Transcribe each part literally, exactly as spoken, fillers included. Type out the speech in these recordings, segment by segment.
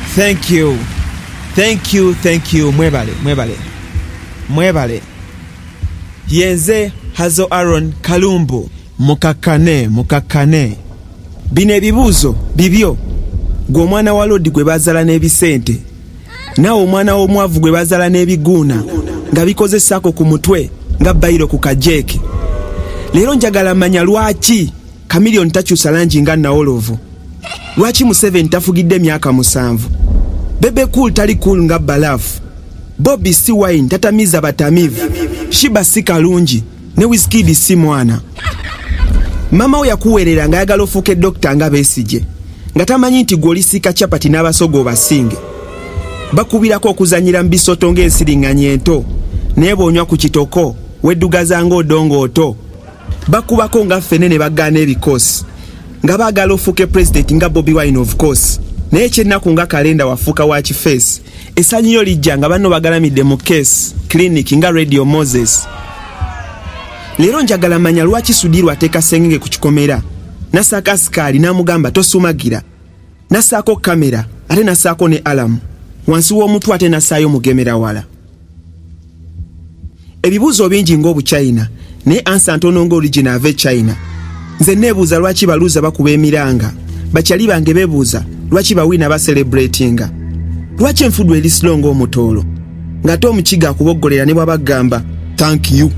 Thank you. Thank you, thank you. Mwebale, mwebale. Mwebale. Yenze Hazo Aaron Kalumbu. Mukakane, mukakane. Bine ebibuuzo, bibyo. Gwe omwana wa Lodi gwe bazala n'ebisente. Nawo omwana w'omwavu gwe bazala n'ebiguuna. Nga bikozesako ku mutwe, nga bayiro ku kajeeke. Leero njagala manya lwaki Chameleone takyusa langi nga Nawolovu. Lwaki Museveni tafugidde emyaka musanvu. Bebe Cool tali cool nga Balafu. Bobby si wine tatamiza batamivu. Shiba si kalungi ne Wizkid si mwana. Mama we yakuwerera nga ayagala ofuuke dokita nga Besigye. Nga tamanyi nti gwolisika chapati n'abasogo basinge. Bakubirako okuzanyira mbisoto ng'ensiriŋŋanyi ento. Neebonywa ku kitoko weddugaza ng'odongo oto. Bakubako nga ffene ne bagaana ebikosi. Nga baagala ofuuke president nga Bobi Wine of course. Naye ekyennaku nga kalenda wafuuka wa kifeesi. Essanyu lyo lijja nga banno bagalamidde mu case clinic nga Radio Moses. Leero njagala manya lwaki Sudirwa ateeka sengenge ku kikomera. Nasaaka sikaali n'amugamba tosumagira. Nasaako kamera ate nasaako ne alamu. Wansi w'omutwe ate nasaayo mugemera wala. Ebibuuzo bingi ng'Obuchina naye ansa ntono ng'original ave China. Nze neebuuza lwaki baluuza bakuba emiranga. Bakyali bange beebuuza lwaki bawina baselebratinga. Lwaki enfudu eri slow ng'omutoolo. Ng'ate omukiga akuboggolera ne bwabagamba thank you.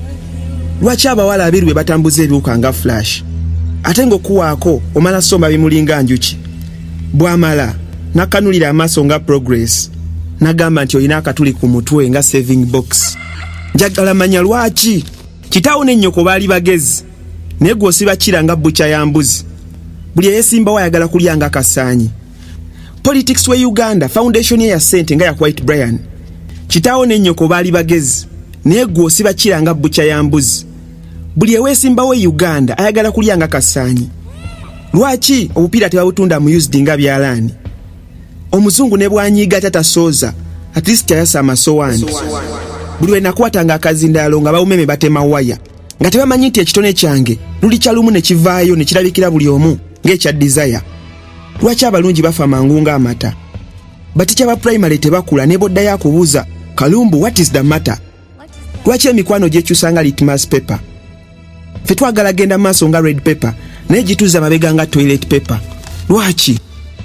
Lwaki abawala abiri bwe batambuza ebiwuka nga flash. Ate ng'okuwaako omala somba bimulinga njuki. Bw'amala nakanulira amaaso nga progress. Nagamba nti olina akatuli ku mutwe nga saving box. Njagala manya lwaki kitaawo ne nnyoko baali bagezi naye gwe osibakira nga bbuca ya mbuzi. Buli eyeesimbawo ayagala kulya nga kasaanyi. Politics we Uganda foundation ye ya ssente nga ya White Brian. Kitaawo ne nnyoko baali bagezi naye gwe osibakira nga bbuca ya mbuzi. Buli eweesimbawo Uganda ayagala kulya nga kasaanyi. Lwaki obupiira tebabutunda mu used nga byalaani? Omuzungu ne bwanyiiga tatasooza at least yayasa amasowaani. Buli we nakwatanga akazindaalo nga bawumeme batema waya. Nga tebamanyi nti ekitone kyange luli kyalumu ne kivaayo ne kirabikira buli omu ng'ekya desire. Lwaki abalungi bafa mangu ng'amata? Batikya ba primary tebakula ne boddayo akubuuza Kalumbu what is the matter? Lwaki emikwano gyekyusa nga litmus paper? Ffe twagala genda maaso nga red paper naye gituuza mabega nga toilet paper. Lwaki?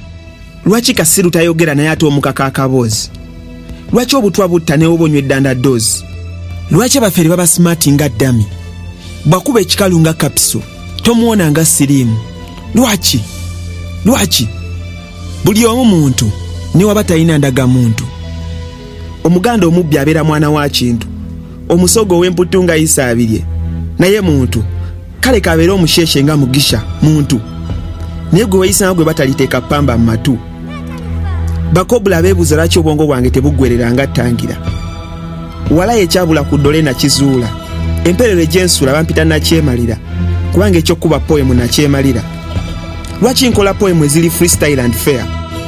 Lwaki Kasiru tayogera naye ate omukaka akaboozi? Lwaki obutwa butta ne obonywa eddanda doozi? Lwaki abafere baba smart nga ddami? Bwakuba ekikalu nga kapiso tomuwona nga siriimu. Lwaki? Lwaki? Buli omu muntu ne waba talina ndaga muntu. Omuganda omubbi abeera mwana wa kintu. Omusogo ow'emputu nga yisaabirye naye muntu. Kale kabeera omusheshe nga Mugisha muntu. Naye gwe weyisanga gwe bataliteeka pamba mu matu. Bakobula beebuuza lwaki obwongo bwange tebuggwerera nga ttangira. Walayo ekyabula ku ddole nakizuula. Emperero egy'ensula bampita nakyemalira kubanga ekyokkuba poemu nakyemalira. Lwaki nkola poemu eziri freestyle and fair?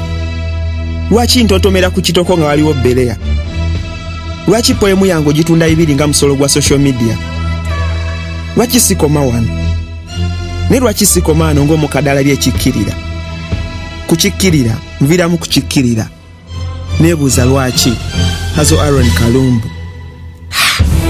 Lwaki ntontomera ku kitoko nga waliwo Berea? Lwaki poemu yange ogitunda ibiri nga musolo gwa social media? Lwaki sikoma wano? Ne lwaki sikoma wano ng'omukadala byekikkirira? Kukikkirira nviramu kukikkirira. Neebuuza lwaki Hazo Aaron Kalumbu.